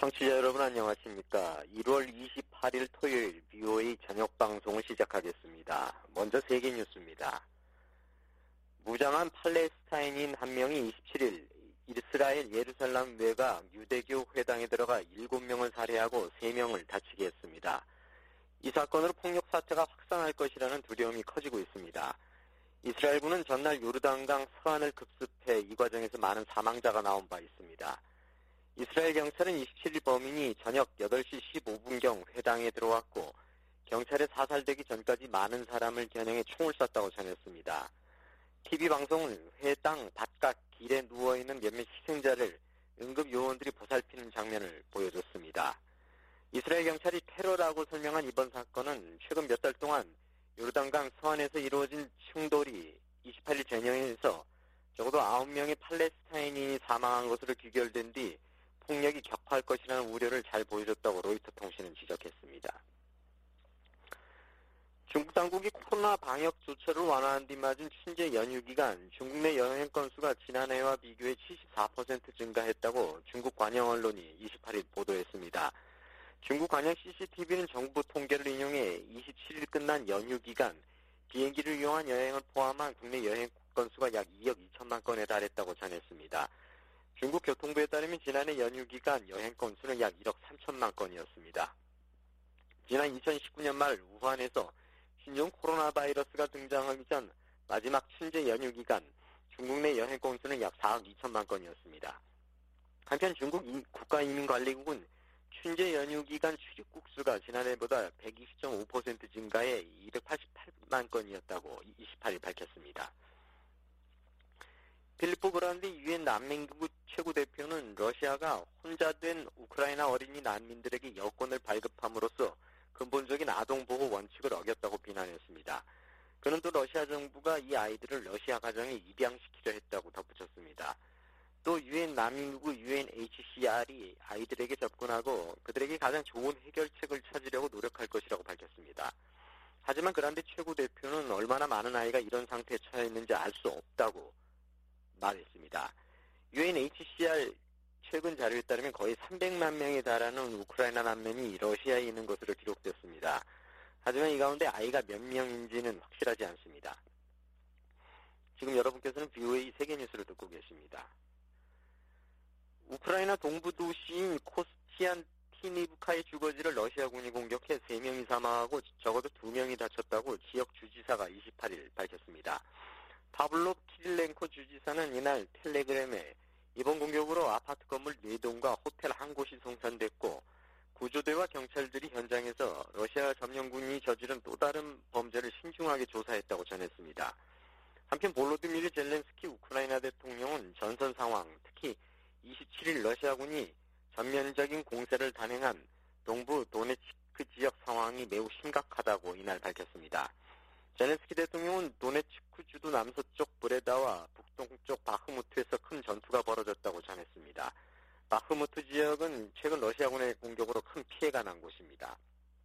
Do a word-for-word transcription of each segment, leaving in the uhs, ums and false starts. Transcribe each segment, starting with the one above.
청취자 여러분 안녕하십니까. 일월 이십팔일 토요일 비오에이 저녁 방송을 시작하겠습니다. 먼저 세계 뉴스입니다. 무장한 팔레스타인인 한 명이 이십칠일 이스라엘 예루살렘 외곽 유대교 회당에 들어가 일곱 명을 살해하고 세 명을 다치게 했습니다. 이 사건으로 폭력 사태가 확산할 것이라는 두려움이 커지고 있습니다. 이스라엘군은 전날 요르단강 서안을 급습해 이 과정에서 많은 사망자가 나온 바 있습니다. 이스라엘 경찰은 이십칠일 범인이 저녁 여덟시 십오분경 회당에 들어왔고 경찰에 사살되기 전까지 많은 사람을 겨냥해 총을 쐈다고 전했습니다. 티비 방송은 회당 바깥 길에 누워있는 몇몇 희생자를 응급 요원들이 보살피는 장면을 보여줬습니다. 이스라엘 경찰이 테러라고 설명한 이번 사건은 최근 몇 달 동안 요르단강 서안에서 이루어진 충돌이 이십팔일 전형에서 적어도 아홉 명의 팔레스타인인이 사망한 것으로 귀결된 뒤 폭력이 격화할 것이라는 우려를 잘 보여줬다고 로이터 통신은 지적했습니다. 중국 당국이 코로나 방역 조처를 완화한 뒤 맞은 춘제 연휴 기간 중국 내 여행 건수가 지난해와 비교해 칠십사 퍼센트 증가했다고 중국 관영 언론이 이십팔일 보도했습니다. 중국 관영 씨씨티비는 정부 통계를 인용해 이십칠일 끝난 연휴 기간 비행기를 이용한 여행을 포함한 국내 여행 건수가 약 이억 이천만 건에 달했다고 전했습니다. 중국 교통부에 따르면 지난해 연휴 기간 여행 건수는 약 일억 삼천만 건이었습니다. 지난 이천십구년 말 우한에서 신종 코로나 바이러스가 등장하기 전 마지막 춘제 연휴 기간 중국 내 여행 건수는 약 사억 이천만 건이었습니다. 한편 중국 국가이민관리국은 춘제 연휴 기간 출입국 수가 지난해보다 백이십 점 오 퍼센트 증가해 이백팔십팔만 건이었다고 이십팔일 밝혔습니다. 필리포 그란디 유엔 난민기구 최고 대표는 러시아가 혼자 된 우크라이나 어린이 난민들에게 여권을 발급함으로써 근본적인 아동보호 원칙을 어겼다고 비난했습니다. 그는 또 러시아 정부가 이 아이들을 러시아 가정에 입양시키려 했다고 덧붙였습니다. 또 유엔 난민기구 유엔에이치씨알이 아이들에게 접근하고 그들에게 가장 좋은 해결책을 찾으려고 노력할 것이라고 밝혔습니다. 하지만 그란데 최고 대표는 얼마나 많은 아이가 이런 상태에 처해 있는지 알 수 없다고 말했습니다. 유엔에이치씨알 최근 자료에 따르면 거의 삼백만 명에 달하는 우크라이나 난민이 러시아에 있는 것으로 기록됐습니다. 하지만 이 가운데 아이가 몇 명인지는 확실하지 않습니다. 지금 여러분께서는 비오에이 세계뉴스를 듣고 계십니다. 우크라이나 동부 도시인 코스티안티니브카의 주거지를 러시아군이 공격해 세 명이 사망하고 적어도 두 명이 다쳤다고 지역 주지사가 이십팔일 밝혔습니다. 파블로 키릴렌코 주지사는 이날 텔레그램에 이번 공격으로 아파트 건물 네 동과 호텔 한 곳이 송산됐고 구조대와 경찰들이 현장에서 러시아 점령군이 저지른 또 다른 범죄를 신중하게 조사했다고 전했습니다. 한편 볼로디미르 젤렌스키 우크라이나 대통령은 전선 상황, 특히 이십칠일 러시아군이 전면적인 공세를 단행한 동부 도네츠크 지역 상황이 매우 심각하다고 이날 밝혔습니다. 젤렌스키 대통령은 도네츠크 주도 남서쪽 브레다와 북동쪽 바흐무트에서 큰 전투가 벌어졌다고 전했습니다. 바흐무트 지역은 최근 러시아군의 공격으로 큰 피해가 난 곳입니다.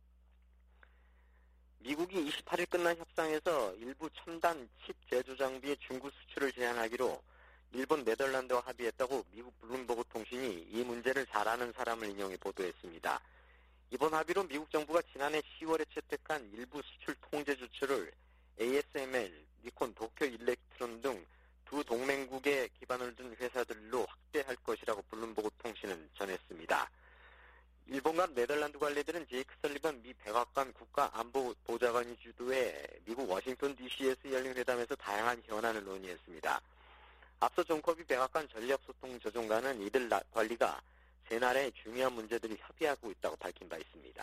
미국이 이십팔일 끝난 협상에서 일부 첨단 칩 제조 장비의 중국 수출을 제한하기로 일본, 네덜란드와 합의했다고 미국 블룸버그 통신이 이 문제를 잘 아는 사람을 인용해 보도했습니다. 이번 합의로 미국 정부가 지난해 시월에 채택한 일부 수출 통제 조치를 에이에스엠엘, 니콘, 도쿄 일렉트론 등 두 동맹국에 기반을 둔 회사들로 확대할 것이라고 블룸버그 통신은 전했습니다. 일본과 네덜란드 관리들은 제이크 설리번 미 백악관 국가안보보좌관이 주도해 미국 워싱턴 디씨에서 열린 회담에서 다양한 현안을 논의했습니다. 앞서 존 커비 백악관 전략소통조정관은 이들 관리가 세 나라의 중요한 문제들을 협의하고 있다고 밝힌 바 있습니다.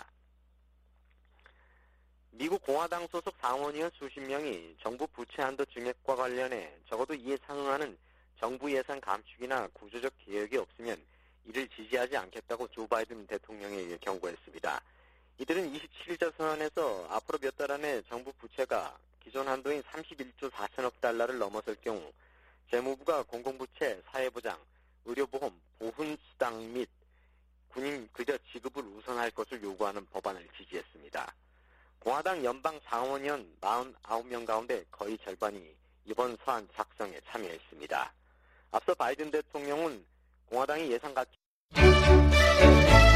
미국 공화당 소속 상원의원 수십 명이 정부 부채 한도 증액과 관련해 적어도 이에 상응하는 정부 예산 감축이나 구조적 개혁이 없으면 이를 지지하지 않겠다고 조 바이든 대통령에게 경고했습니다. 이들은 이십칠일자 선언에서 앞으로 몇 달 안에 정부 부채가 기존 한도인 삼십일조 사천억 달러를 넘어설 경우 재무부가 공공부채, 사회보장, 의료보험, 보훈수당 및 군인 급여 지급을 우선할 것을 요구하는 법안을 지지했습니다. 공화당 연방 상원의원 사십구 명 가운데 거의 절반이 이번 서한 작성에 참여했습니다. 앞서 바이든 대통령은 공화당이 예산 가치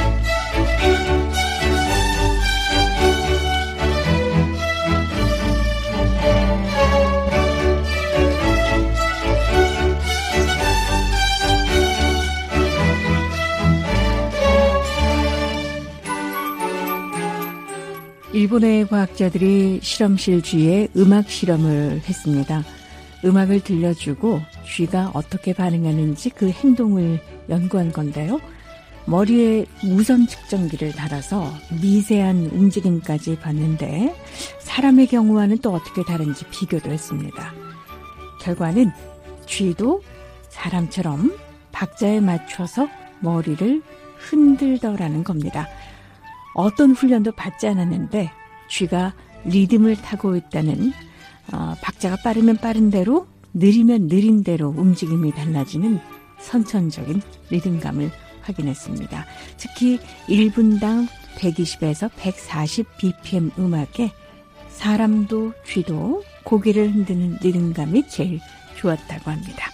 일본의 과학자들이 실험실 쥐에 음악 실험을 했습니다. 음악을 들려주고 쥐가 어떻게 반응하는지 그 행동을 연구한 건데요. 머리에 무선 측정기를 달아서 미세한 움직임까지 봤는데 사람의 경우와는 또 어떻게 다른지 비교도 했습니다. 결과는 쥐도 사람처럼 박자에 맞춰서 머리를 흔들더라는 겁니다. 어떤 훈련도 받지 않았는데 쥐가 리듬을 타고 있다는 어, 박자가 빠르면 빠른 대로 느리면 느린 대로 움직임이 달라지는 선천적인 리듬감을 확인했습니다. 특히 일 분당 백이십에서 백사십 비피엠 음악에 사람도 쥐도 고개를 흔드는 리듬감이 제일 좋았다고 합니다.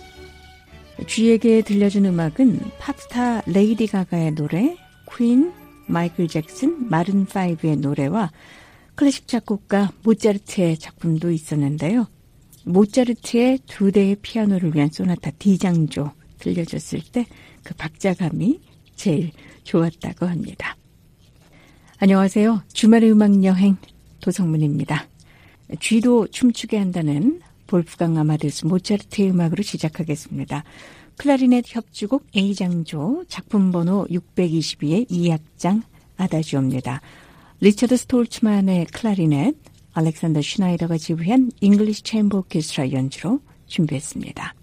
쥐에게 들려준 음악은 팝스타 레이디 가가의 노래, 퀸, 마이클 잭슨, 마룬 파이브의 노래와 클래식 작곡가 모차르트의 작품도 있었는데요. 모차르트의 두 대의 피아노를 위한 소나타 D장조 들려줬을 때 그 박자감이 제일 좋았다고 합니다. 안녕하세요. 주말의 음악여행 도성문입니다. 쥐도 춤추게 한다는 볼프강 아마데우스 모차르트의 음악으로 시작하겠습니다. 클라리넷 협주곡 A장조 작품번호 육백이십이의 이 악장 아다지오입니다. 리처드 스톨츠만의 클라리넷, 알렉산더 슈나이더가 지휘한 잉글리시 챔버 오케스트라 연주로 준비했습니다.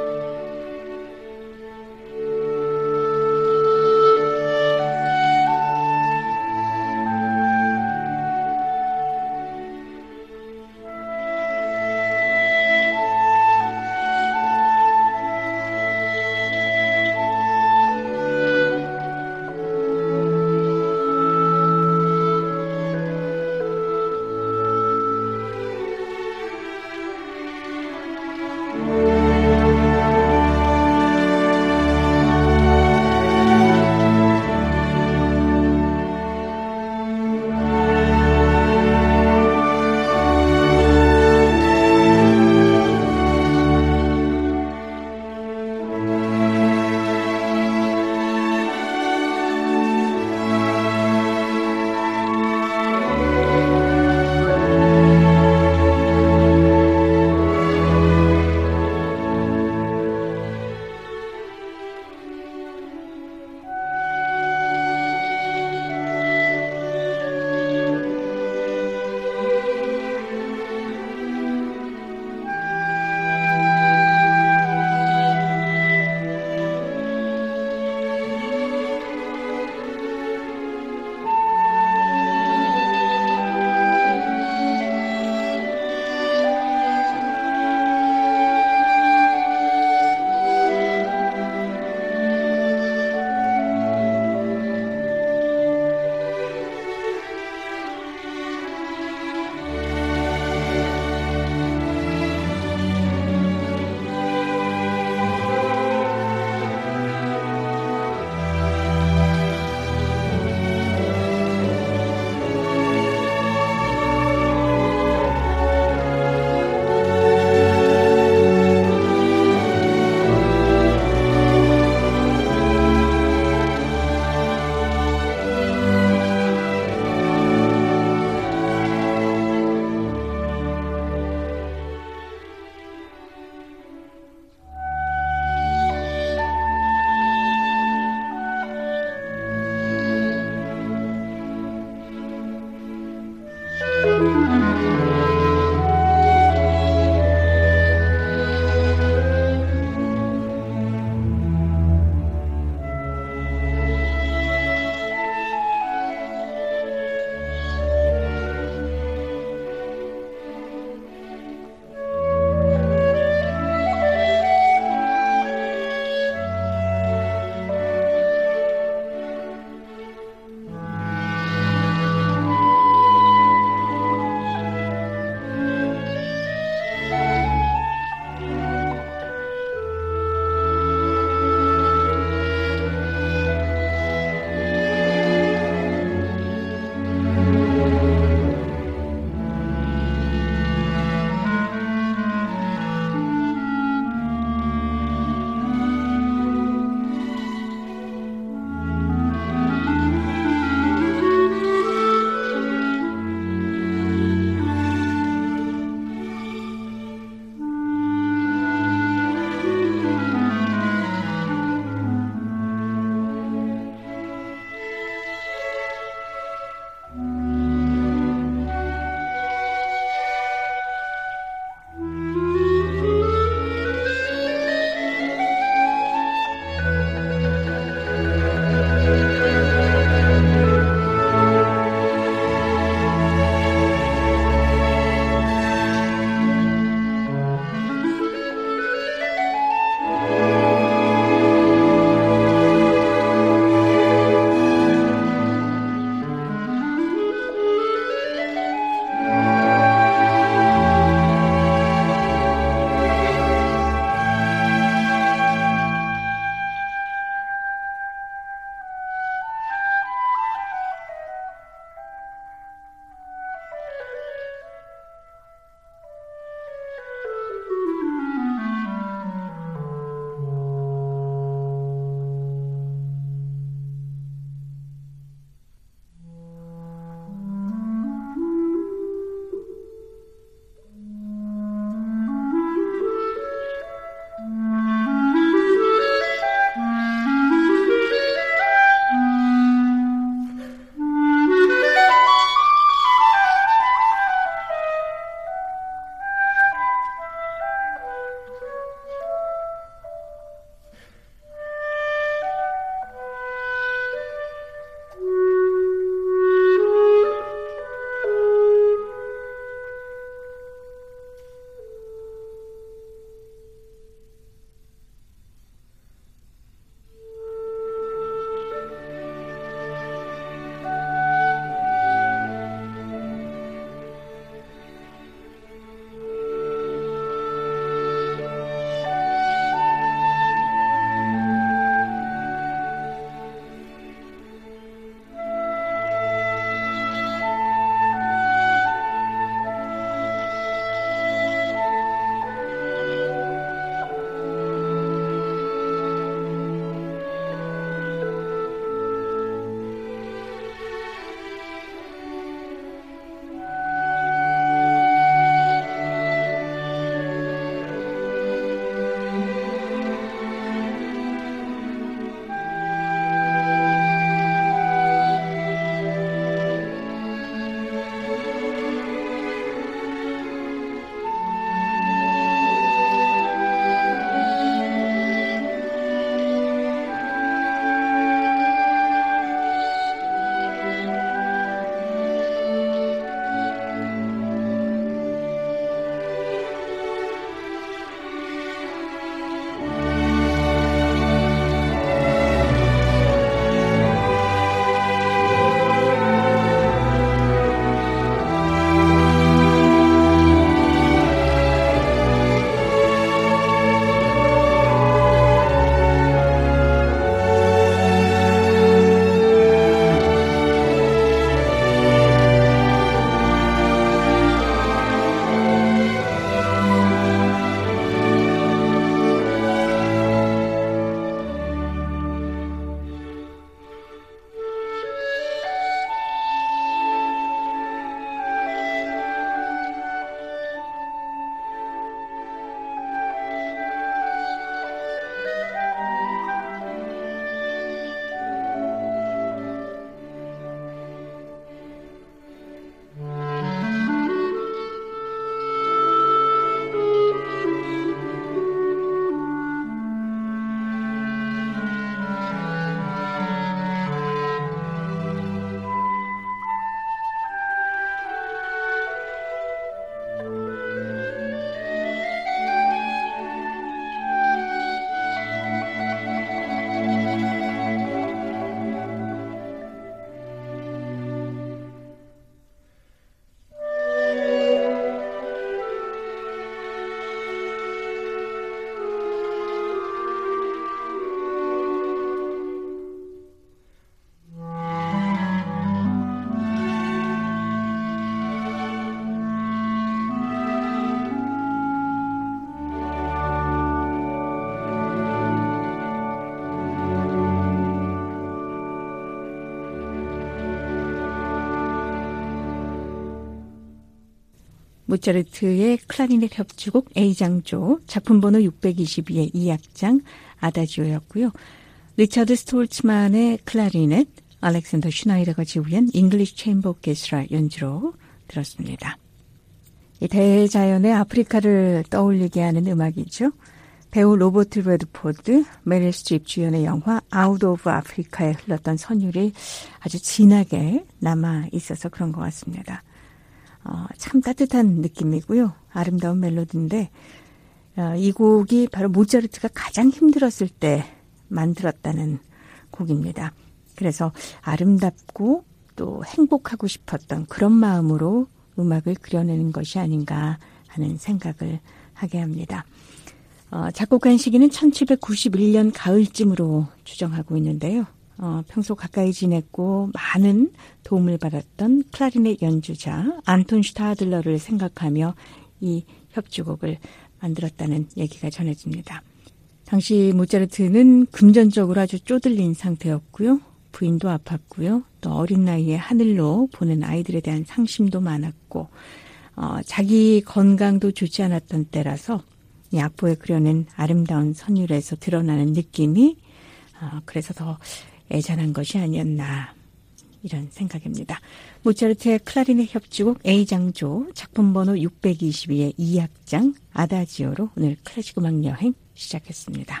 모차르트의 클라리넷 협주곡 A장조 작품번호 육백이십이의 이 악장 아다지오였고요. 리차드 스톨츠만의 클라리넷, 알렉산더 슈나이더가 지휘한 잉글리시 체인버 오케스트라 연주로 들었습니다. 이 대자연의 아프리카를 떠올리게 하는 음악이죠. 배우 로버트 레드포드, 메릴 스트립 주연의 영화 아웃 오브 아프리카에 흘렀던 선율이 아주 진하게 남아 있어서 그런 것 같습니다. 어, 참 따뜻한 느낌이고요. 아름다운 멜로디인데 어, 이 곡이 바로 모차르트가 가장 힘들었을 때 만들었다는 곡입니다. 그래서 아름답고 또 행복하고 싶었던 그런 마음으로 음악을 그려내는 것이 아닌가 하는 생각을 하게 합니다. 어, 작곡한 시기는 천칠백구십일 년 가을쯤으로 추정하고 있는데요. 어, 평소 가까이 지냈고 많은 도움을 받았던 클라리넷 연주자 안톤 슈타들러를 생각하며 이 협주곡을 만들었다는 얘기가 전해집니다. 당시 모차르트는 금전적으로 아주 쪼들린 상태였고요. 부인도 아팠고요. 또 어린 나이에 하늘로 보는 아이들에 대한 상심도 많았고 어, 자기 건강도 좋지 않았던 때라서 이 악보에 그려낸 아름다운 선율에서 드러나는 느낌이 어, 그래서 더 애잔한 것이 아니었나 이런 생각입니다. 모차르트의 클라리넷 협주곡 A장조 작품번호 육백이십이의 이 악장 아다지오로 오늘 클래식 음악 여행 시작했습니다.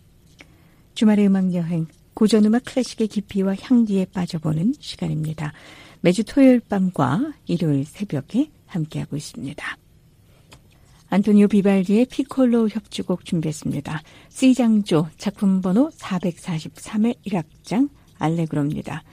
주말의 음악 여행, 고전음악 클래식의 깊이와 향기에 빠져보는 시간입니다. 매주 토요일 밤과 일요일 새벽에 함께하고 있습니다. 안토니오 비발디의 피콜로 협주곡 준비했습니다. C장조 작품번호 사백사십삼의 일 악장 알레그로입니다.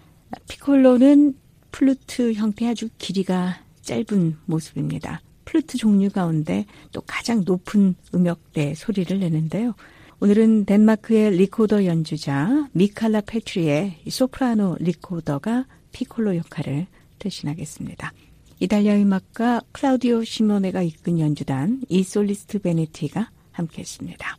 피콜로는 플루트 형태의 아주 길이가 짧은 모습입니다. 플루트 종류 가운데 또 가장 높은 음역대 소리를 내는데요. 오늘은 덴마크의 리코더 연주자 미칼라 페트리의 소프라노 리코더가 피콜로 역할을 대신하겠습니다. 이탈리아 음악가 클라우디오 시모네가 이끈 연주단 이 솔리스트 베네티가 함께했습니다.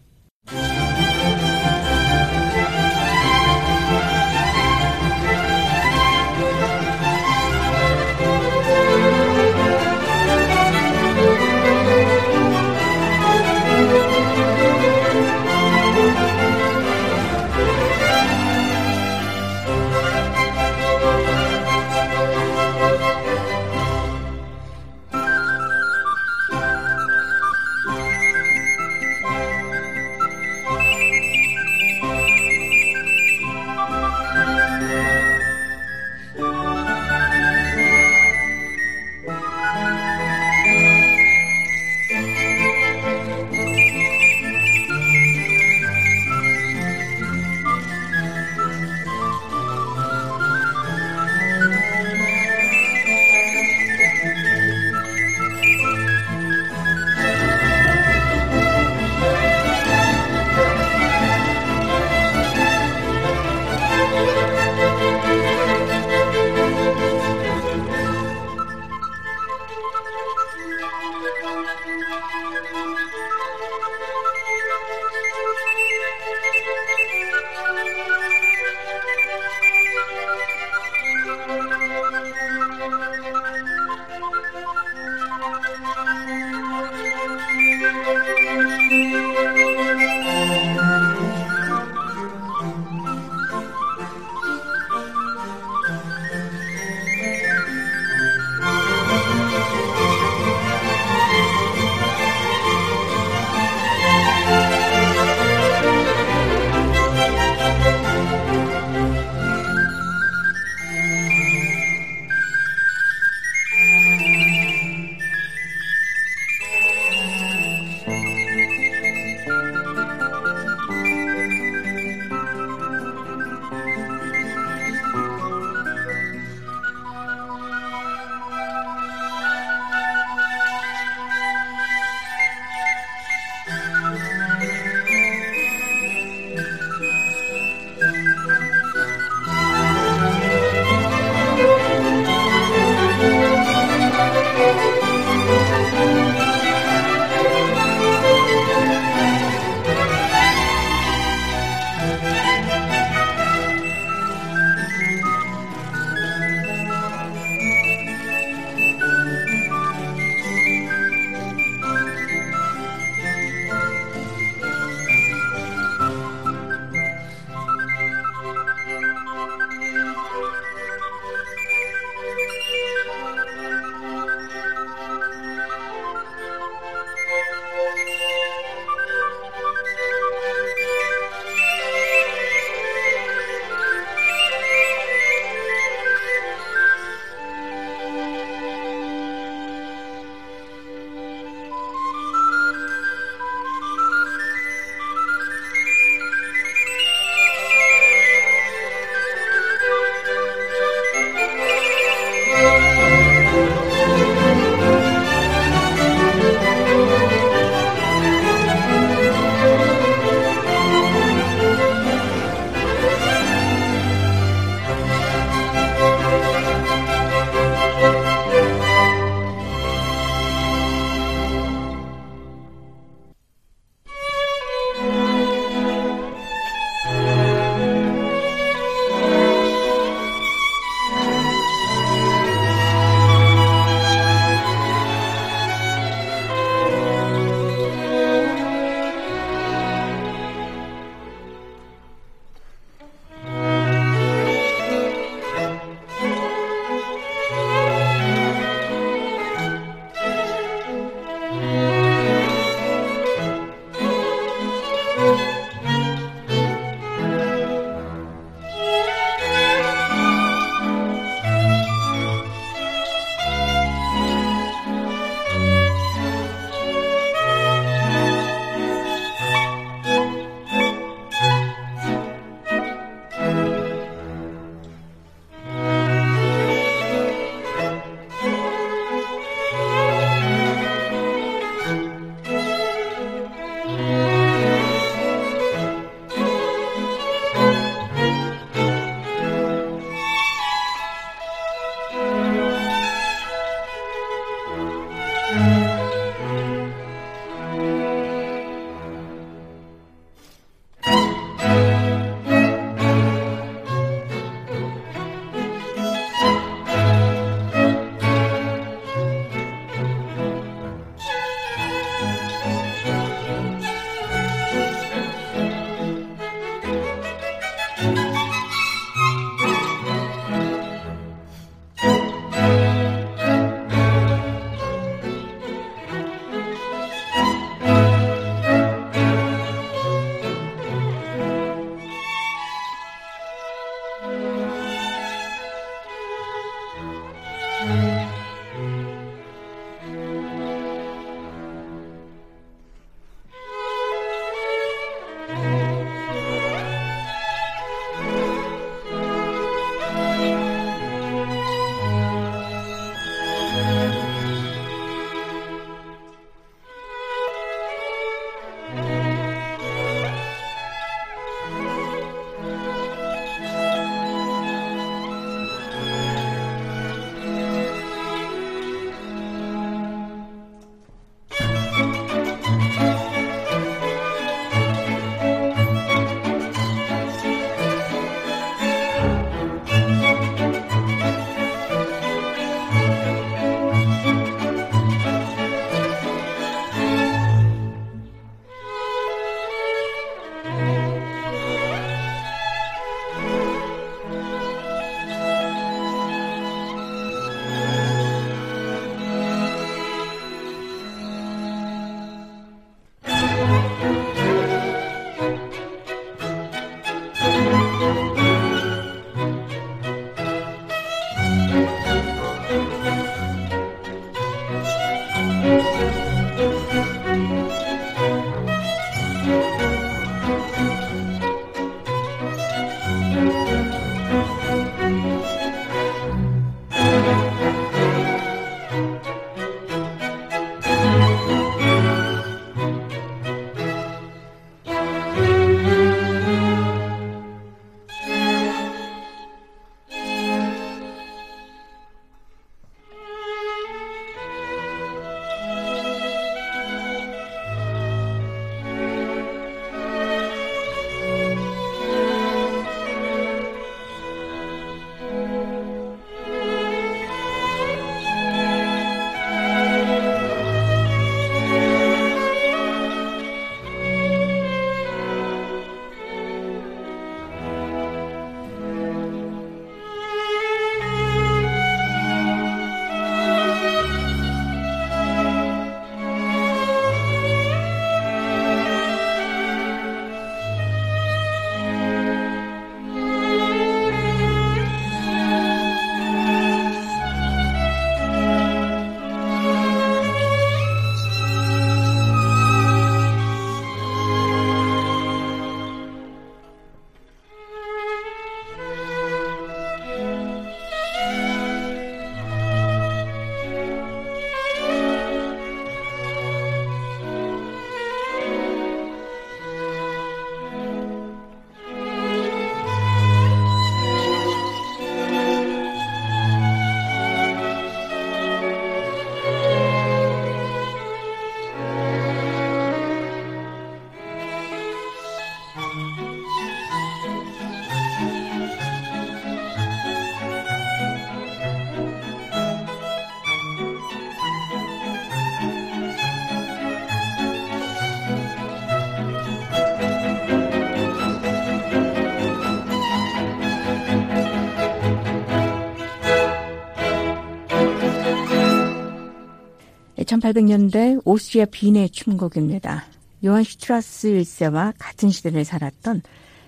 천팔백 년대 오스트리아 빈의 춤곡입니다. 요한 슈트라스 일 세와 같은 시대를 살았던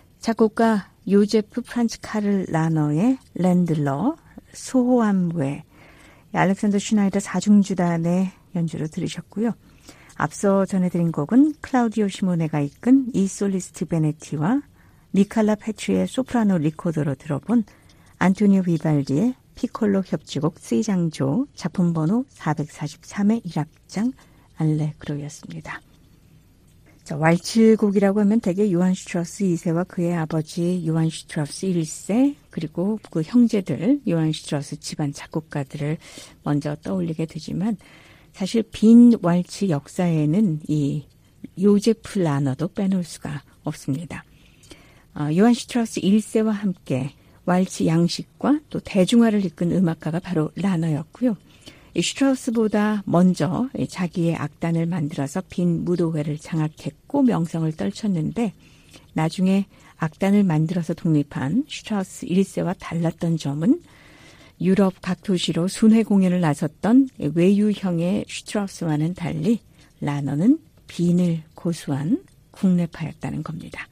작곡가 요제프 프란츠 카를 라너의 랜들러, 소호암회, 알렉산더 슈나이더 사중주단의 연주로 들으셨고요. 앞서 전해드린 곡은 클라우디오 시모네가 이끈 이 솔리스트 베네티와 니칼라 페트리의 소프라노 리코더로 들어본 안토니오 비발디의 피콜로 협주곡 C장조 작품번호 사백사십삼의 일 악장 알레그로였습니다. 자, 왈츠곡이라고 하면 대개 요한 슈트라우스 이 세와 그의 아버지 요한 슈트라우스 일 세 그리고 그 형제들 요한 슈트라우스 집안 작곡가들을 먼저 떠올리게 되지만 사실 빈 왈츠 역사에는 이 요제프 라너도 빼놓을 수가 없습니다. 어, 요한 슈트라우스 일 세와 함께 왈츠 양식과 또 대중화를 이끈 음악가가 바로 라너였고요. 이 슈트라우스보다 먼저 자기의 악단을 만들어서 빈 무도회를 장악했고 명성을 떨쳤는데 나중에 악단을 만들어서 독립한 슈트라우스 일 세와 달랐던 점은 유럽 각 도시로 순회 공연을 나섰던 외유형의 슈트라우스와는 달리 라너는 빈을 고수한 국내파였다는 겁니다.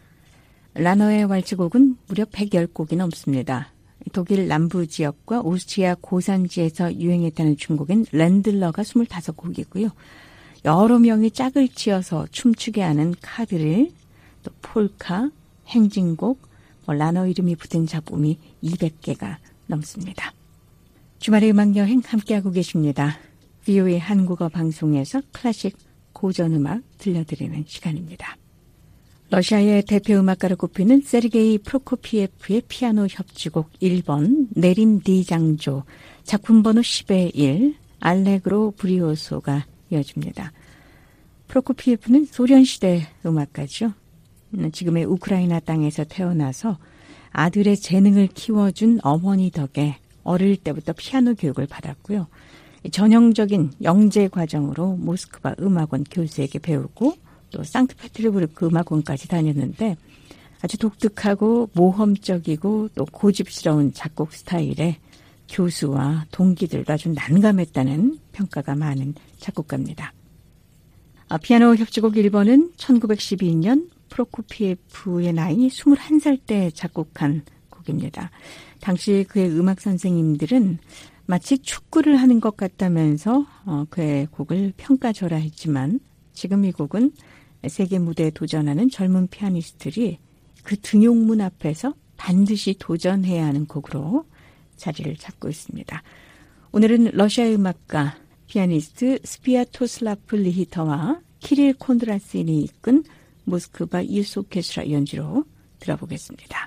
라너의 왈츠곡은 무려 백십 곡이 넘습니다. 독일 남부 지역과 오스트리아 고산지에서 유행했다는 중곡인 랜들러가 스물다섯 곡이고요. 여러 명이 짝을 지어서 춤추게 하는 카드릴, 또 폴카, 행진곡, 뭐 라너 이름이 붙은 작품이 이백 개가 넘습니다. 주말의 음악여행 함께하고 계십니다. 브이오에이 한국어 방송에서 클래식 고전음악 들려드리는 시간입니다. 러시아의 대표 음악가로 꼽히는 세르게이 프로코피예프의 피아노 협주곡 일 번 내린 디장조 작품 번호 십의 일 알레그로 브리오소가 이어집니다. 프로코피예프는 소련시대 음악가죠. 지금의 우크라이나 땅에서 태어나서 아들의 재능을 키워준 어머니 덕에 어릴 때부터 피아노 교육을 받았고요. 전형적인 영재 과정으로 모스크바 음악원 교수에게 배우고 또 상트페테르부르크 음악원까지 다녔는데 아주 독특하고 모험적이고 또 고집스러운 작곡 스타일에 교수와 동기들도 아주 난감했다는 평가가 많은 작곡가입니다. 아, 피아노 협주곡 일 번은 천구백십이 년 프로코피예프의 나이 스물한 살 때 작곡한 곡입니다. 당시 그의 음악 선생님들은 마치 축구를 하는 것 같다면서 어, 그의 곡을 평가절하했지만 지금 이 곡은 세계 무대에 도전하는 젊은 피아니스트들이 그 등용문 앞에서 반드시 도전해야 하는 곡으로 자리를 잡고 있습니다. 오늘은 러시아 음악가 피아니스트 스비아토슬라프 리히터와 키릴 콘드라스인이 이끈 모스크바 유스 오케스트라 연주로 들어보겠습니다.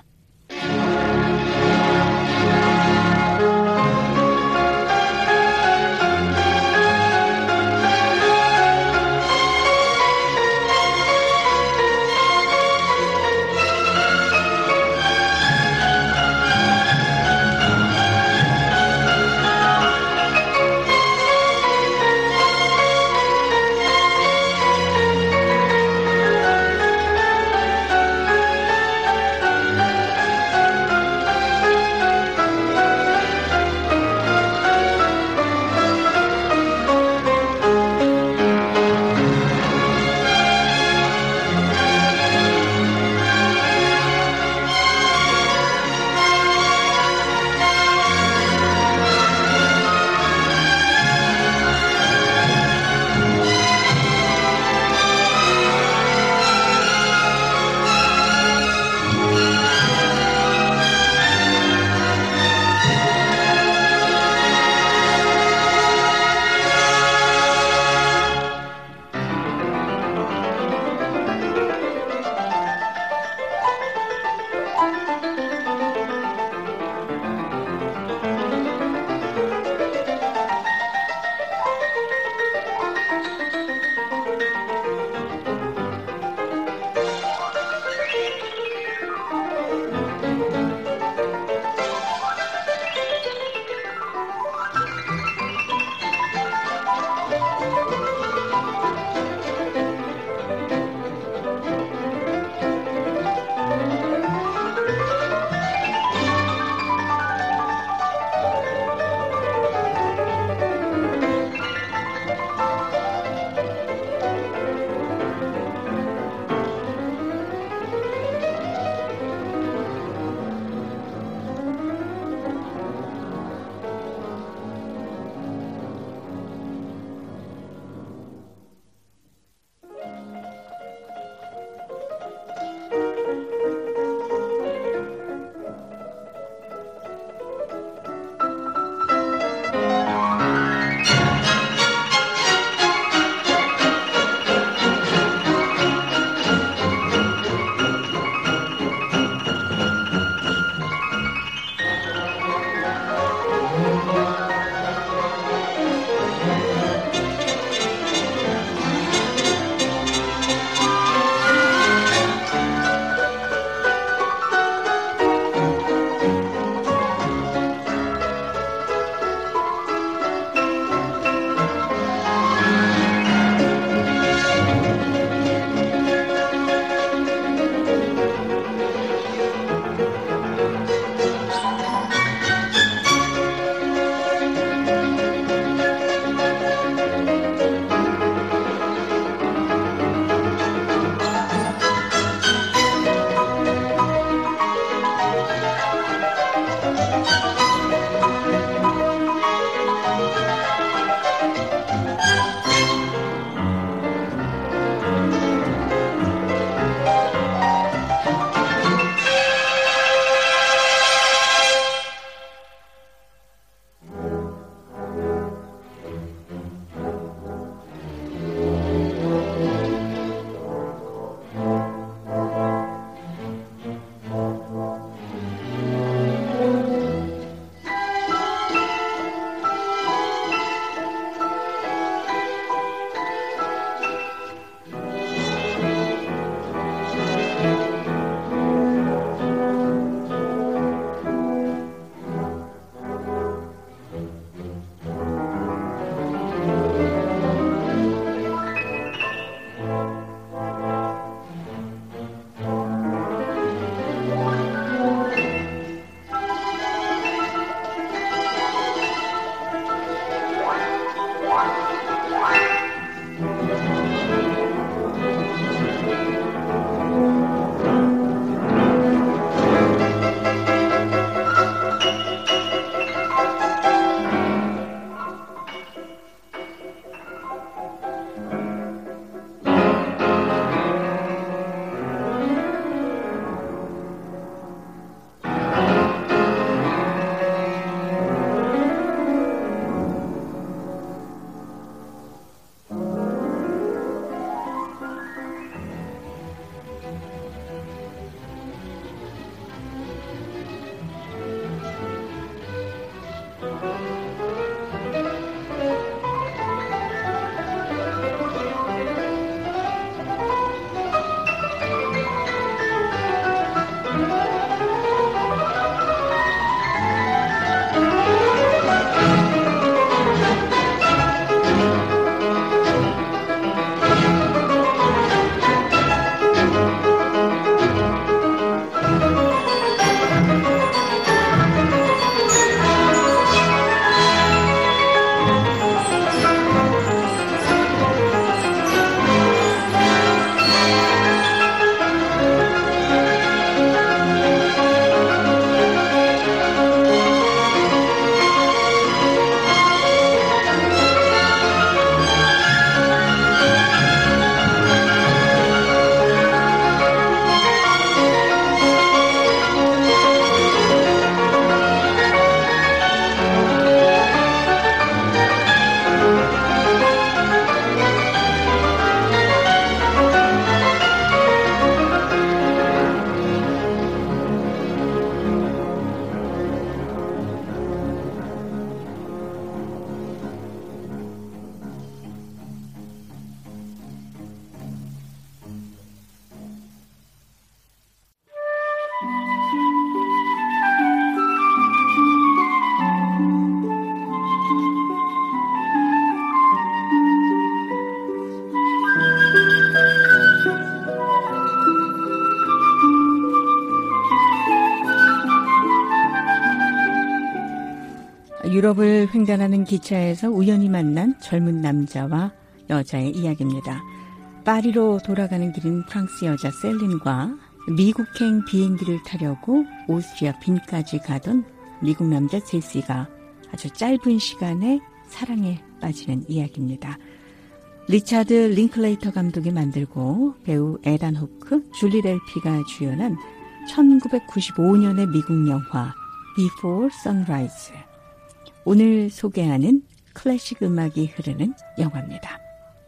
유럽을 횡단하는 기차에서 우연히 만난 젊은 남자와 여자의 이야기입니다. 파리로 돌아가는 길인 프랑스 여자 셀린과 미국행 비행기를 타려고 오스트리아 빈까지 가던 미국 남자 제시가 아주 짧은 시간에 사랑에 빠지는 이야기입니다. 리차드 링클레이터 감독이 만들고 배우 에단 호크, 줄리 델피가 주연한 천구백구십오 년의 미국 영화 Before Sunrise. 오늘 소개하는 클래식 음악이 흐르는 영화입니다.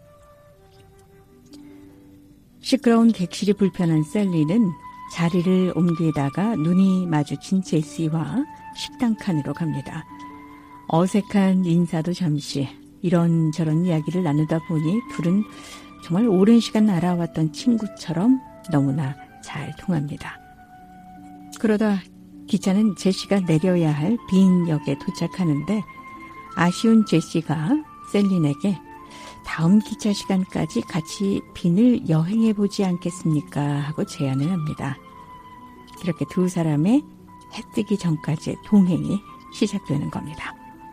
시끄러운 객실이 불편한 셀리는 자리를 옮기다가 눈이 마주친 제시와 식당 칸으로 갑니다. 어색한 인사도 잠시 이런저런 이야기를 나누다 보니 둘은 정말 오랜 시간 알아왔던 친구처럼 너무나 잘 통합니다. 그러다 기차는 제시가 내려야 할 빈 역에 도착하는데 아쉬운 제시가 셀린에게 다음 기차 시간까지 같이 빈을 여행해보지 않겠습니까? 하고 제안을 합니다. 이렇게 두 사람의 해 뜨기 전까지의 동행이 시작되는 겁니다.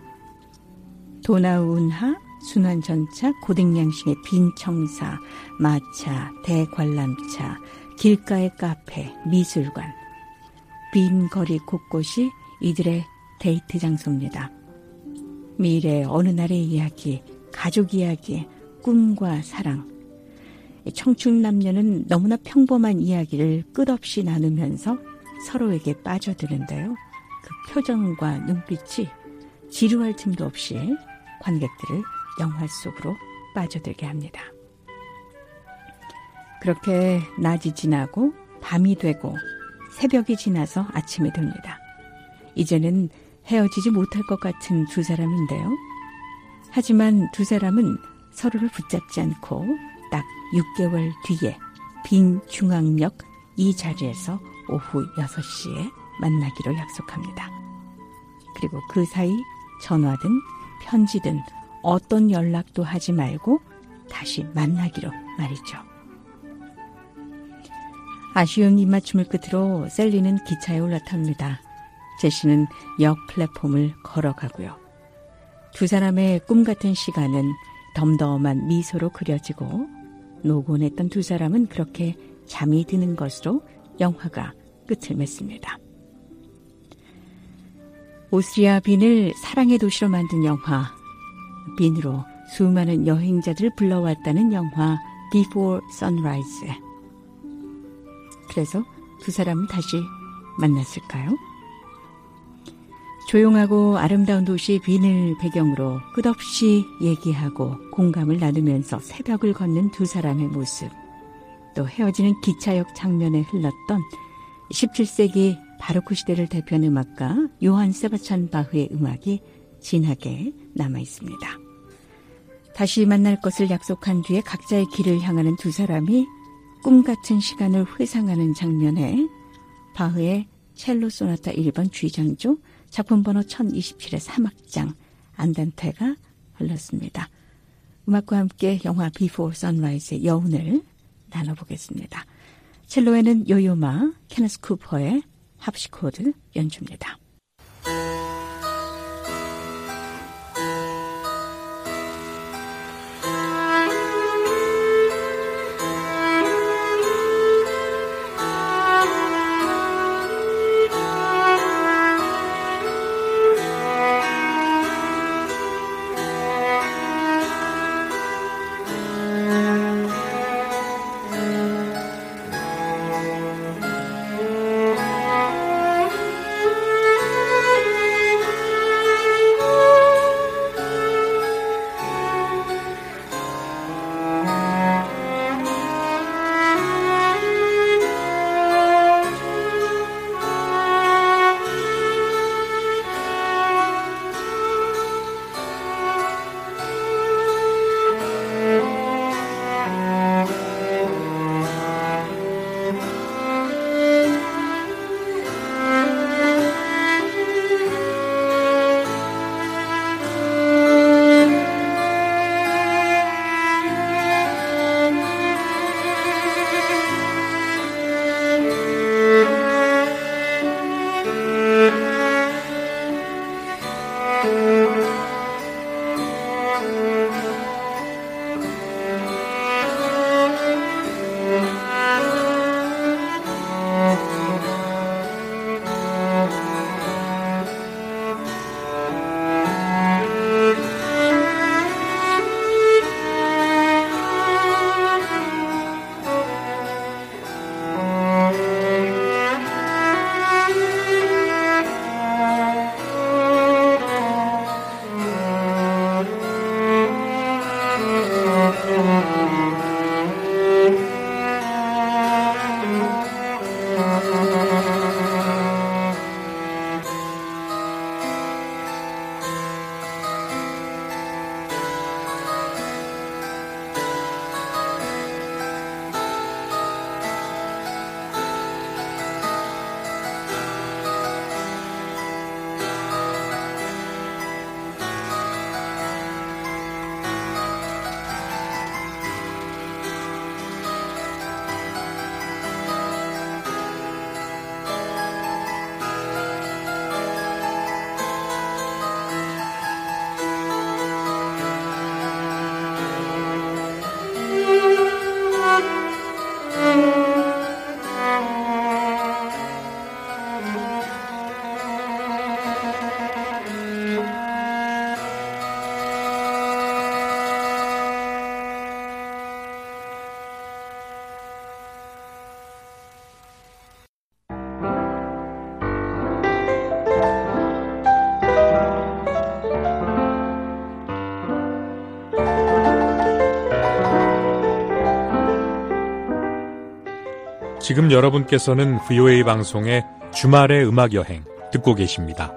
도나운하, 순환전차, 고등양식의 빈 청사, 마차, 대관람차, 길가의 카페, 미술관. 빈 거리 곳곳이 이들의 데이트 장소입니다. 미래 어느 날의 이야기, 가족 이야기, 꿈과 사랑. 청춘 남녀는 너무나 평범한 이야기를 끝없이 나누면서 서로에게 빠져드는데요. 그 표정과 눈빛이 지루할 틈도 없이 관객들을 영화 속으로 빠져들게 합니다. 그렇게 낮이 지나고 밤이 되고 새벽이 지나서 아침이 됩니다. 이제는 헤어지지 못할 것 같은 두 사람인데요. 하지만 두 사람은 서로를 붙잡지 않고 딱 육 개월 뒤에 빈 중앙역 이 자리에서 오후 여섯 시에 만나기로 약속합니다. 그리고 그 사이 전화든 편지든 어떤 연락도 하지 말고 다시 만나기로 말이죠. 아쉬운 입맞춤을 끝으로 셀리는 기차에 올라탑니다. 제시는 역 플랫폼을 걸어가고요. 두 사람의 꿈 같은 시간은 덤덤한 미소로 그려지고 노곤했던 두 사람은 그렇게 잠이 드는 것으로 영화가 끝을 맺습니다. 오스트리아 빈을 사랑의 도시로 만든 영화, 빈으로 수많은 여행자들을 불러왔다는 영화 Before Sunrise. 그래서 두 사람은 다시 만났을까요? 조용하고 아름다운 도시 빈을 배경으로 끝없이 얘기하고 공감을 나누면서 새벽을 걷는 두 사람의 모습, 또 헤어지는 기차역 장면에 흘렀던 십칠 세기 바로크 시대를 대표하는 음악가 요한 세바스찬 바흐의 음악이 진하게 남아 있습니다. 다시 만날 것을 약속한 뒤에 각자의 길을 향하는 두 사람이 꿈같은 시간을 회상하는 장면에 바흐의 첼로 소나타 일 번 G장조 작품 번호 천이십칠의 삼 악장 안단테가 흘렀습니다. 음악과 함께 영화 Before Sunrise의 여운을 나눠보겠습니다. 첼로에는 요요마, 케네스 쿠퍼의 합시코드 연주입니다. 지금 여러분께서는 브이오에이 방송의 주말의 음악여행 듣고 계십니다.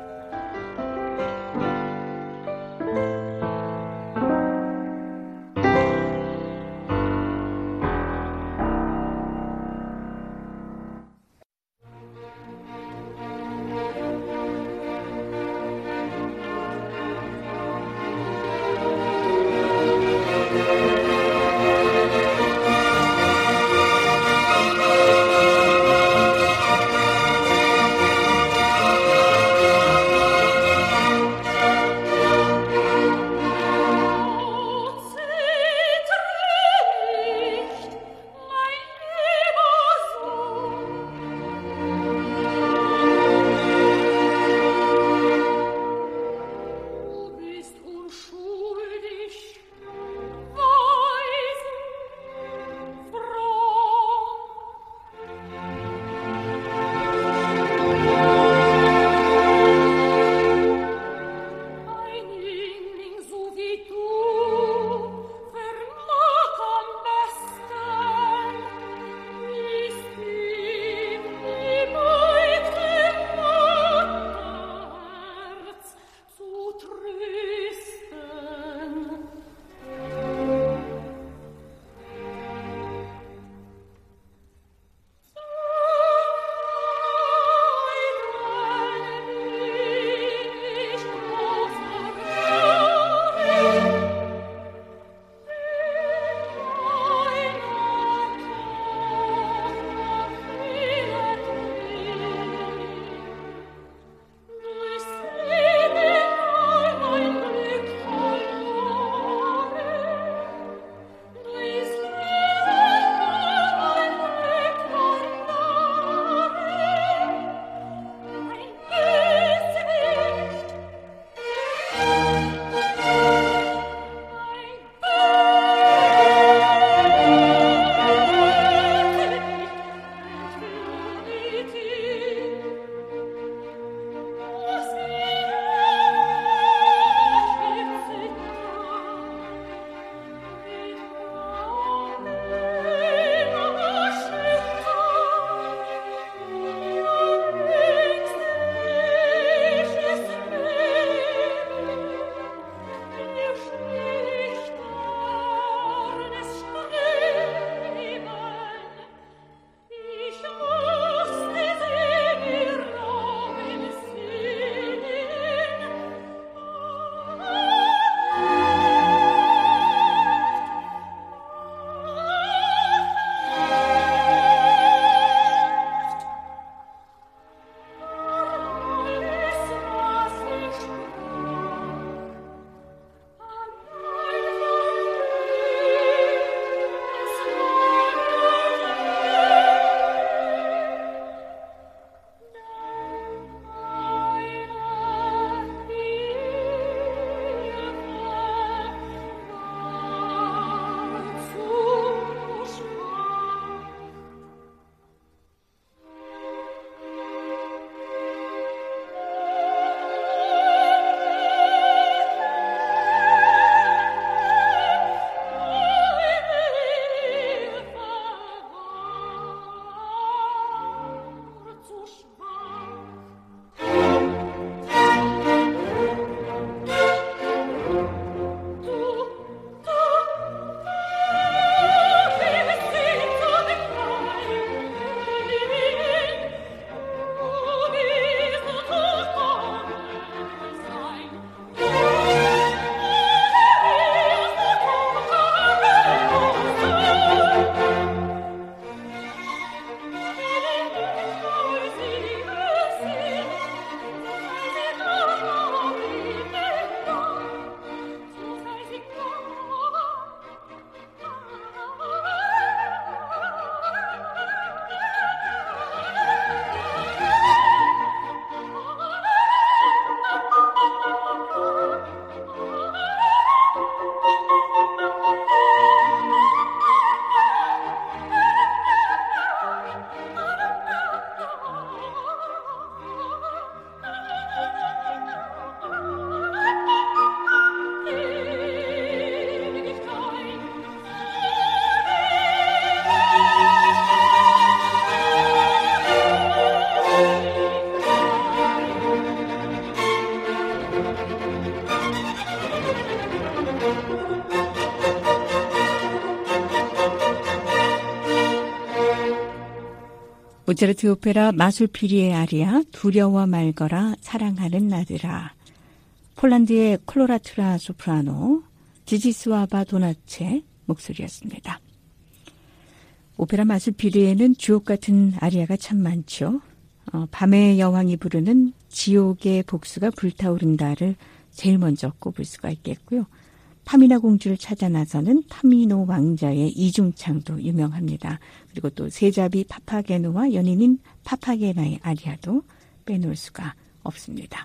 모차르트 오페라 마술피리의 아리아 두려워 말거라 사랑하는 나들아. 폴란드의 콜로라투라 소프라노 지지스와바 도나체 목소리였습니다. 오페라 마술피리에는 주옥 같은 아리아가 참 많죠. 어, 밤의 여왕이 부르는 지옥의 복수가 불타오른다를 제일 먼저 꼽을 수가 있겠고요. 파미나 공주를 찾아 나서는 타미노 왕자의 이중창도 유명합니다. 그리고 또 세자비 파파게노와 연인인 파파게나의 아리아도 빼놓을 수가 없습니다.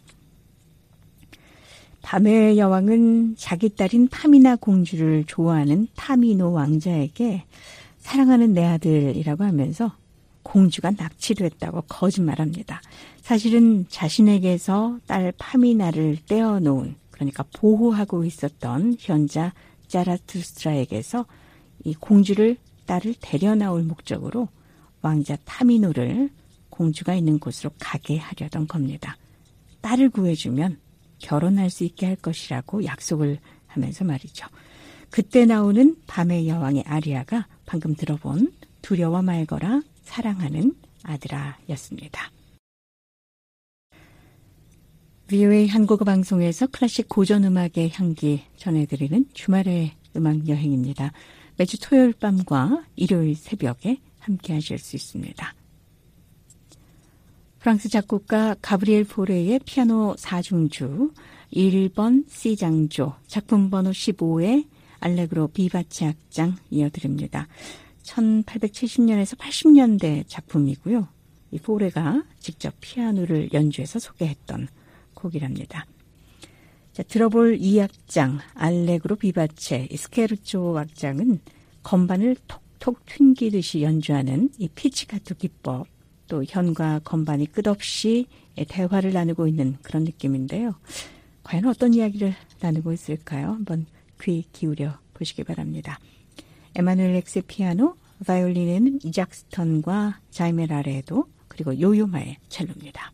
밤의 여왕은 자기 딸인 파미나 공주를 좋아하는 타미노 왕자에게 사랑하는 내 아들이라고 하면서 공주가 납치됐다고 거짓말합니다. 사실은 자신에게서 딸 파미나를 떼어놓은, 그러니까 보호하고 있었던 현자 자라투스트라에게서 이 공주를 딸을 데려나올 목적으로 왕자 타미노를 공주가 있는 곳으로 가게 하려던 겁니다. 딸을 구해주면 결혼할 수 있게 할 것이라고 약속을 하면서 말이죠. 그때 나오는 밤의 여왕의 아리아가 방금 들어본 두려워 말거라 사랑하는 아들아 였습니다. 브이오에이 한국어 방송에서 클래식 고전음악의 향기 전해드리는 주말의 음악 여행입니다. 매주 토요일 밤과 일요일 새벽에 함께 하실 수 있습니다. 프랑스 작곡가 가브리엘 포레의 피아노 사중주 일 번 C장조 작품 번호 십오의 알레그로 비바치 악장 이어드립니다. 천팔백칠십 년에서 팔십 년대 작품이고요. 이 포레가 직접 피아노를 연주해서 소개했던 곡이랍니다. 자, 들어볼 이 악장 알레그로 비바체 스케르초 악장은 건반을 톡톡 튕기듯이 연주하는 이 피치카토 기법, 또 현과 건반이 끝없이 대화를 나누고 있는 그런 느낌인데요. 과연 어떤 이야기를 나누고 있을까요? 한번 귀 기울여 보시기 바랍니다. 에마누엘 엑스 피아노, 바이올린에는 이작 스턴과 자이메 라레도, 그리고 요요마의 첼로입니다.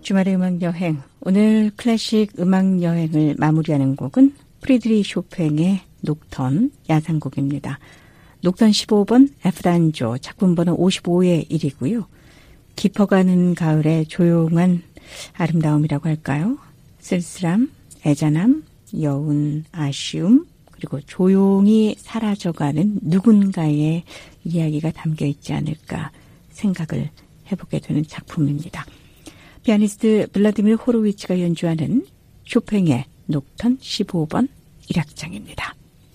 주말의 음악 여행. 오늘 클래식 음악 여행을 마무리하는 곡은 프리드리 쇼팽의 녹턴 야상곡입니다. 녹턴 십오 번 F단조 작품번호 오십오의 일이고요. 깊어가는 가을의 조용한 아름다움이라고 할까요? 쓸쓸함, 애잔함, 여운, 아쉬움, 그리고 조용히 사라져가는 누군가의 이야기가 담겨 있지 않을까 생각을 해보게 되는 작품입니다. 피아니스트 블라디미르 호로위츠가 연주하는 쇼팽의 녹턴 십오 번 일 악장입니다.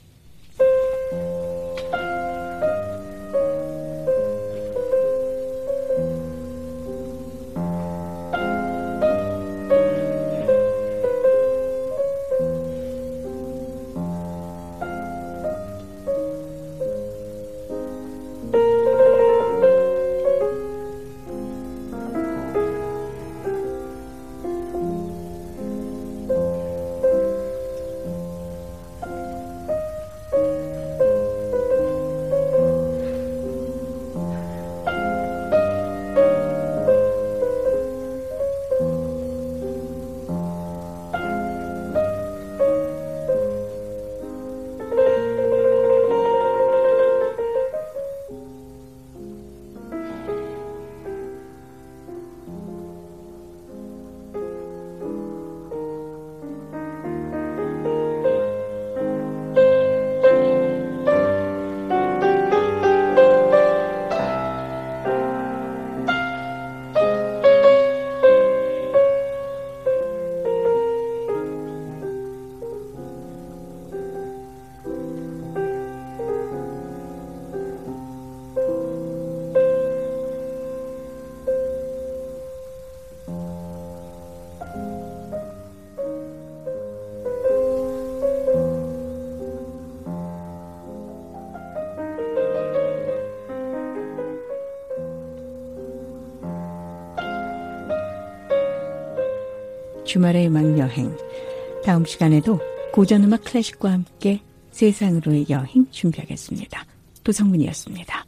주말의 음악 여행. 다음 시간에도 고전음악 클래식과 함께 세상으로의 여행 준비하겠습니다. 도성문이었습니다.